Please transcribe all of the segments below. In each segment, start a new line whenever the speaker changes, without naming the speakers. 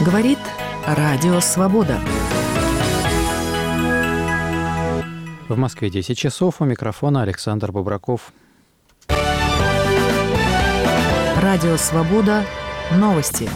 Говорит Радио Свобода.
В Москве 10 часов. У микрофона Александр Бобраков.
Радио Свобода. Новости.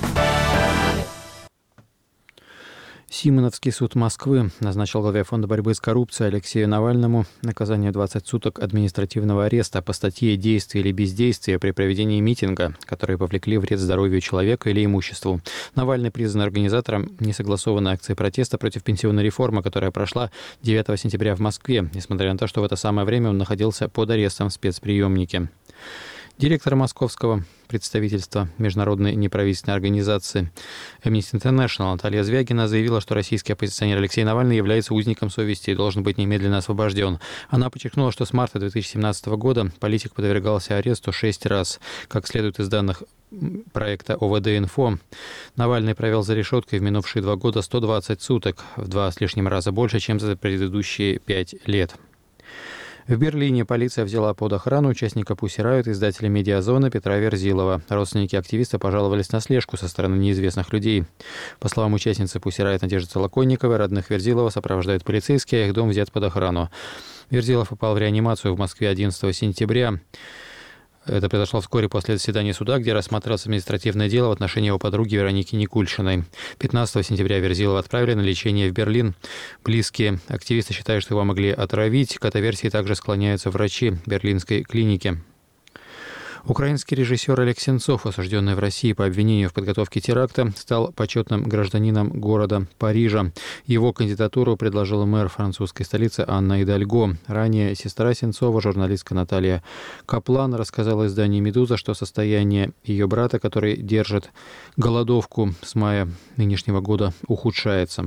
Симоновский суд Москвы назначил главе Фонда борьбы с коррупцией Алексею Навальному наказание 20 суток административного ареста по статье «Действие или бездействие при проведении митинга, которые повлекли вред здоровью человека или имуществу». Навальный признан организатором несогласованной акции протеста против пенсионной реформы, которая прошла 9 сентября в Москве, несмотря на то, что в это самое время он находился под арестом в спецприемнике. Директор московского представительства международной неправительственной организации Amnesty International Наталья Звягина заявила, что российский оппозиционер Алексей Навальный является узником совести и должен быть немедленно освобожден. Она подчеркнула, что с марта 2017 года политик подвергался аресту 6 раз. Как следует из данных проекта ОВД-Инфо, Навальный провел за решеткой в минувшие 2 года 120 суток, в 2 с лишним раза больше, чем за предыдущие 5 лет. В Берлине полиция взяла под охрану участника Pussy Riot, издателя «Медиазона» Петра Верзилова. Родственники активиста пожаловались на слежку со стороны неизвестных людей. По словам участницы Pussy Riot Надежды Толоконниковой, родных Верзилова сопровождают полицейские, а их дом взят под охрану. Верзилов попал в реанимацию в Москве 11 сентября. Это произошло вскоре после заседания суда, где рассматривалось административное дело в отношении его подруги Вероники Никульшиной. 15 сентября Верзилова отправили на лечение в Берлин. Близкие активисты считают, что его могли отравить. К этой версии также склоняются врачи берлинской клиники. Украинский режиссер Олег Сенцов, осужденный в России по обвинению в подготовке теракта, стал почетным гражданином города Парижа. Его кандидатуру предложила мэр французской столицы Анна Идальго. Ранее сестра Сенцова, журналистка Наталья Каплан, рассказала изданию «Медуза», что состояние ее брата, который держит голодовку с мая нынешнего года, ухудшается.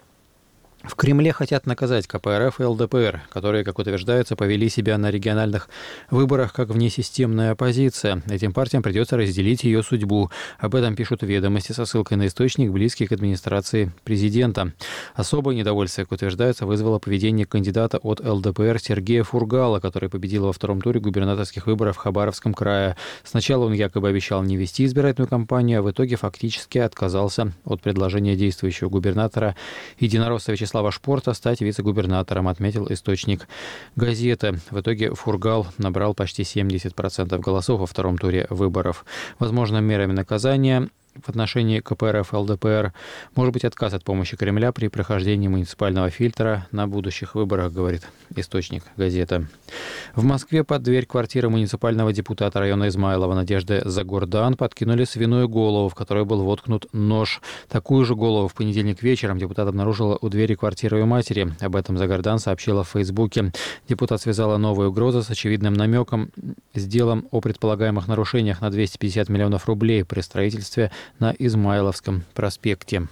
В Кремле хотят наказать КПРФ и ЛДПР, которые, как утверждается, повели себя на региональных выборах как внесистемная оппозиция. Этим партиям придется разделить ее судьбу. Об этом пишут «Ведомости» со ссылкой на источник, близкий к администрации президента. Особое недовольство, как утверждается, вызвало поведение кандидата от ЛДПР Сергея Фургала, который победил во втором туре губернаторских выборов в Хабаровском крае. Сначала он якобы обещал не вести избирательную кампанию, а в итоге фактически отказался от предложения действующего губернатора единоросса Вячеслава Шпорта стать вице-губернатором, отметил источник газеты. В итоге Фургал набрал почти 70% голосов во втором туре выборов. Возможно, мерами наказания в отношении КПРФ и ЛДПР может быть отказ от помощи Кремля при прохождении муниципального фильтра на будущих выборах, говорит источник газеты. В Москве под дверь квартиры муниципального депутата района Измайлова Надежды Загордан подкинули свиную голову, в которой был воткнут нож. Такую же голову в понедельник вечером депутат обнаружила у двери квартиры ее матери. Об этом Загордан сообщила в Фейсбуке. Депутат связала новые угрозы с очевидным намеком с делом о предполагаемых нарушениях на 250 миллионов рублей при строительстве на Измайловском проспекте.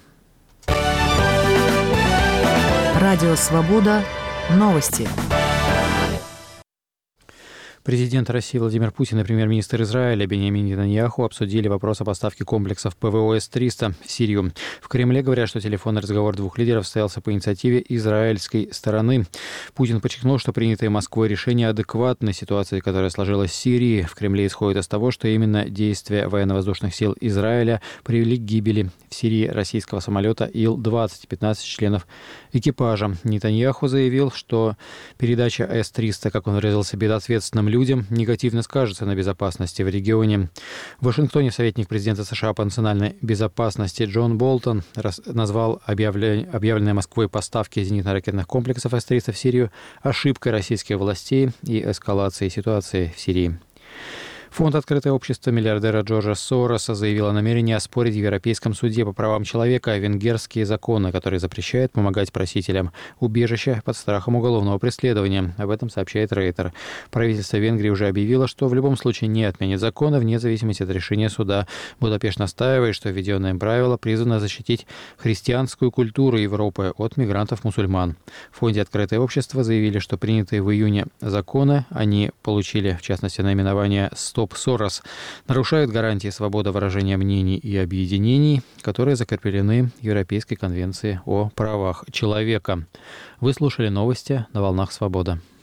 Радио Свобода. Новости.
Президент России Владимир Путин и премьер-министр Израиля Биньямин Нетаньяху обсудили вопрос о поставке комплексов ПВО С-300 в Сирию. В Кремле говорят, что телефонный разговор двух лидеров состоялся по инициативе израильской стороны. Путин подчеркнул, что принятые Москвой решения адекватны ситуации, которая сложилась в Сирии. В Кремле исходит из того, что именно действия военно-воздушных сил Израиля привели к гибели в Сирии российского самолета Ил-20, 15 членов экипажа. Нетаньяху заявил, что передача С-300, как он выразился, безответственным людям, негативно скажется на безопасности в регионе. В Вашингтоне советник президента США по национальной безопасности Джон Болтон назвал объявленные Москвой поставки зенитно-ракетных комплексов С-300 в Сирию ошибкой российских властей и эскалацией ситуации в Сирии. Фонд «Открытое общество» миллиардера Джорджа Сороса заявил о намерении оспорить в Европейском суде по правам человека венгерские законы, которые запрещают помогать просителям убежища под страхом уголовного преследования. Об этом сообщает Рейтер. Правительство Венгрии уже объявило, что в любом случае не отменит законы вне зависимости от решения суда. Будапешт настаивает, что введенное им правило призвано защитить христианскую культуру Европы от мигрантов-мусульман. В фонде «Открытое общество» заявили, что принятые в июне законы, они получили, в частности, наименование «Стоп Сорос», нарушают гарантии свободы выражения мнений и объединений, которые закреплены в Европейской конвенции о правах человека. Вы слушали новости на «Волнах Свобода».